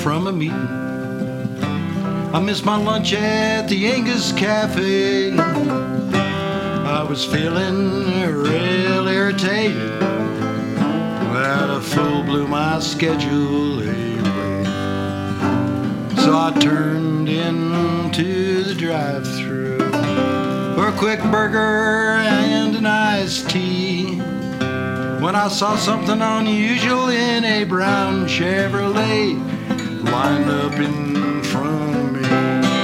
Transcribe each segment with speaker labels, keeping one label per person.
Speaker 1: from a meeting. I missed my lunch at the Angus Cafe. I was feeling real irritated that a fool blew my schedule away. So I turned into the drive-thru for a quick burger and an iced tea when I saw something unusual in a brown Chevrolet lined up in front of me.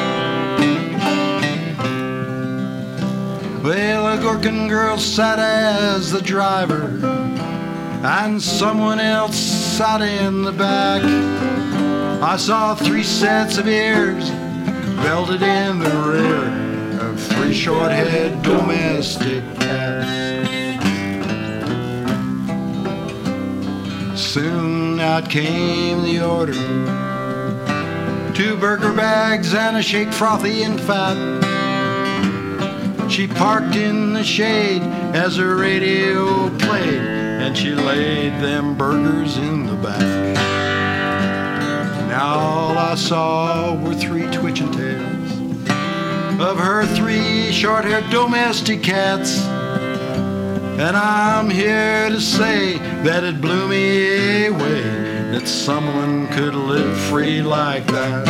Speaker 1: Well, a Gorkin girl sat as the driver and someone else sat in the back. I saw 3 sets of ears belted in the rear of 3 short-haired domestic cats. Soon out came the order, 2 burger bags and a shake frothy and fat. She parked in the shade as her radio played, and she laid them burgers in the back. Now all I saw were 3 twitching tails of her 3 short-haired domestic cats. And I'm here to say that it blew me away that someone could live free like that.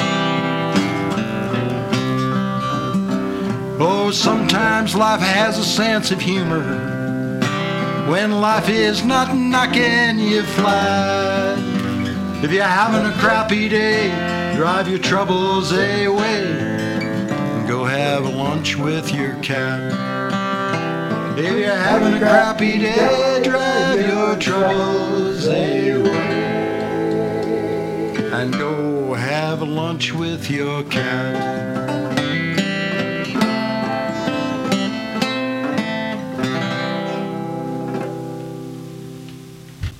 Speaker 1: Oh, sometimes life has a sense of humor when life is not knocking you flat. If you're having a crappy day, drive your troubles away and go have lunch with your cat. If you're having a crappy day, drive your troubles away and go have lunch with your cat.